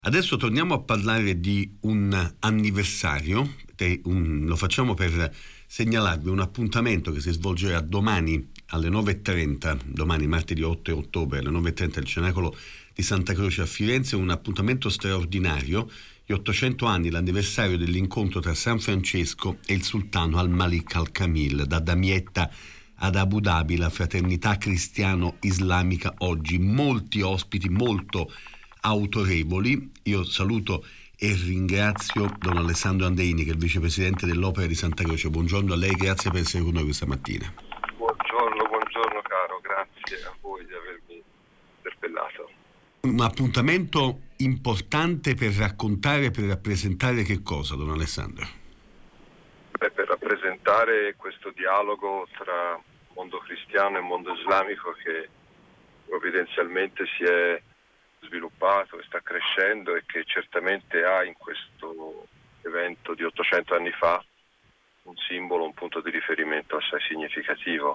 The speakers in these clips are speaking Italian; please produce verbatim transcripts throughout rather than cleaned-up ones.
Adesso torniamo a parlare di un anniversario, e un- lo facciamo per segnalarvi un appuntamento che si svolgerà domani alle nove e trenta, domani martedì otto ottobre alle nove e trenta al Cenacolo di Santa Croce a Firenze, un appuntamento straordinario, gli ottocento anni, l'anniversario dell'incontro tra San Francesco e il sultano Al-Malik Al-Kamil, da Damietta ad Abu Dhabi, la fraternità cristiano-islamica oggi. Molti ospiti, molto autorevoli. Io saluto e ringrazio Don Alessandro Andreini, che è il vicepresidente dell'Opera di Santa Croce. Buongiorno a lei, grazie per essere con noi questa mattina. Buongiorno, buongiorno caro, grazie a voi di avermi interpellato. Un appuntamento importante per raccontare, per rappresentare che cosa, Don Alessandro? Beh, per rappresentare questo dialogo tra mondo cristiano e mondo islamico che provvidenzialmente si è sviluppato e sta crescendo e che certamente ha in questo evento di ottocento anni fa un simbolo, un punto di riferimento assai significativo.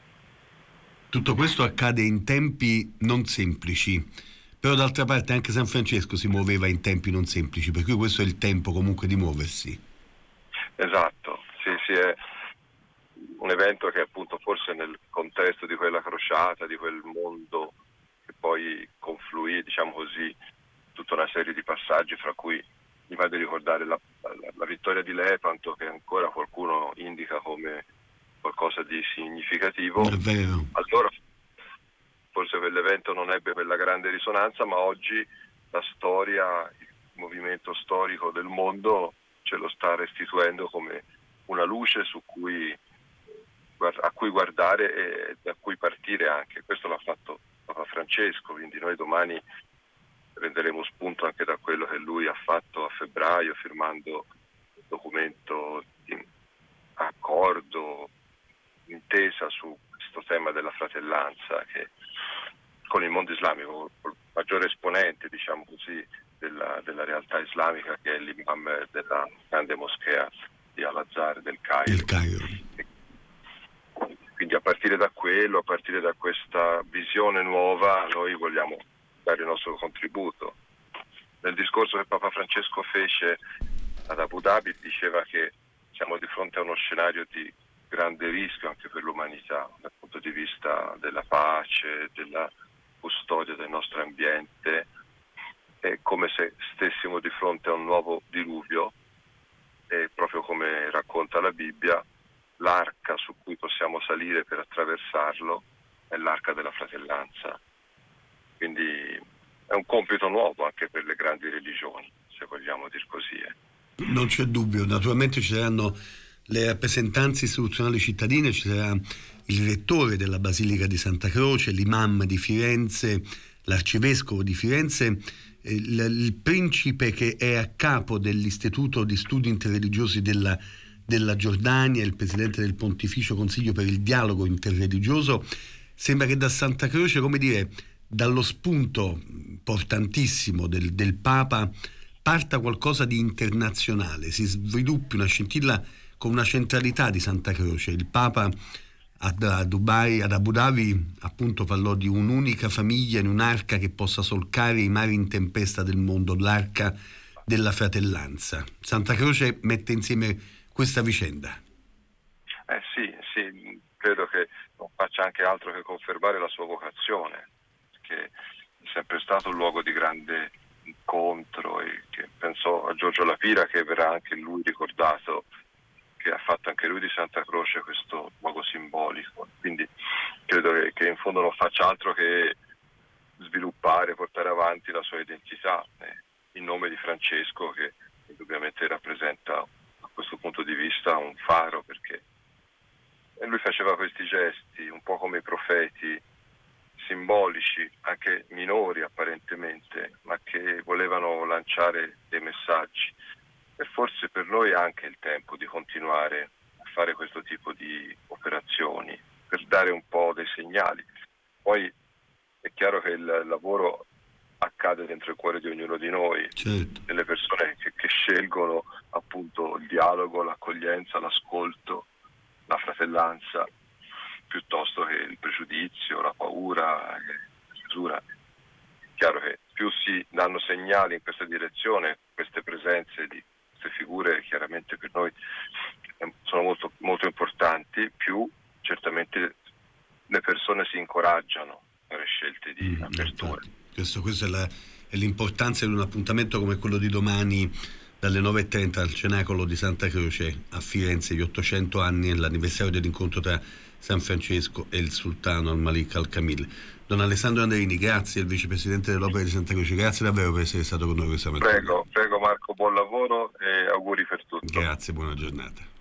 Tutto questo accade in tempi non semplici, però d'altra parte anche San Francesco si muoveva in tempi non semplici, per cui questo è il tempo comunque di muoversi. Esatto, sì, sì, è un evento che appunto forse nel contesto di quella crociata, di quel mondo che poi confluì, diciamo così, tutta una serie di passaggi, fra cui mi va di ricordare la, la, la vittoria di Lepanto, che ancora qualcuno indica come qualcosa di significativo. È vero. Allora forse quell'evento non ebbe quella grande risonanza, ma oggi la storia, il movimento storico del mondo ce lo sta restituendo come una luce su cui, a cui guardare e da cui partire anche. Questo l'ha fatto Papa Francesco, quindi noi domani prenderemo spunto anche da quello che lui ha fatto a febbraio, firmando il documento di accordo, intesa su questo tema della fratellanza, che con il mondo islamico, il maggiore esponente, diciamo così, della, della realtà islamica, che è l'imam della grande moschea di Al-Azhar del Cairo. Il Cairo. Quindi a partire da quello, a partire da questa visione nuova, noi vogliamo dare il nostro contributo. Nel discorso che Papa Francesco fece ad Abu Dhabi diceva che siamo di fronte a uno scenario di grande rischio anche per l'umanità, dal punto di vista della pace, della custodia del nostro ambiente. È come se stessimo di fronte a un nuovo diluvio e proprio come racconta la Bibbia, l'arca su cui possiamo salire per attraversarlo è l'arca della fratellanza. Quindi è un compito nuovo anche per le grandi religioni, se vogliamo dir così. Eh. Non c'è dubbio, naturalmente ci saranno le rappresentanze istituzionali cittadine, ci sarà il rettore della Basilica di Santa Croce, l'imam di Firenze, l'arcivescovo di Firenze, il, il principe che è a capo dell'Istituto di Studi Interreligiosi della, della Giordania, il presidente del Pontificio Consiglio per il Dialogo Interreligioso. Sembra che da Santa Croce, come dire, dallo spunto importantissimo del, del Papa parta qualcosa di internazionale, si sviluppi una scintilla con una centralità di Santa Croce. Il Papa ad, a Dubai, ad Abu Dhabi, appunto parlò di un'unica famiglia in un'arca che possa solcare i mari in tempesta del mondo, l'arca della fratellanza. Santa Croce mette insieme questa vicenda. Eh sì, sì, credo che non faccia anche altro che confermare la sua vocazione, che è sempre stato un luogo di grande incontro, e che penso a Giorgio La Pira, che verrà anche lui ricordato, che ha fatto anche lui di Santa Croce questo luogo simbolico. Quindi credo che, che in fondo non faccia altro che sviluppare, portare avanti la sua identità eh, in nome di Francesco, che indubbiamente rappresenta a questo punto di vista un faro, perché lui faceva questi gesti un po' come i profeti, simbolici, anche minori apparentemente, ma che volevano lanciare dei messaggi. E forse per noi è anche il tempo di continuare a fare questo tipo di operazioni, per dare un po' dei segnali. Poi è chiaro che il lavoro accade dentro il cuore di ognuno di noi, certo, delle persone che, che scelgono appunto il dialogo, l'accoglienza, l'ascolto, la fratellanza, piuttosto che il pregiudizio, la paura, la chiusura. È chiaro che più si danno segnali in questa direzione, queste presenze di queste figure chiaramente per noi sono molto, molto importanti, più certamente le persone si incoraggiano nelle scelte di mm, apertura. Questo, questa è, la, è l'importanza di un appuntamento come quello di domani dalle nove e trenta al Cenacolo di Santa Croce a Firenze, gli ottocento anni e l'anniversario dell'incontro tra San Francesco e il sultano al-Malik al-Kamil. Don Alessandro Andreini, grazie, il vicepresidente dell'Opera di Santa Croce, grazie davvero per essere stato con noi questa mattina. Prego, prego Marco, buon lavoro e auguri per tutto. Grazie, buona giornata.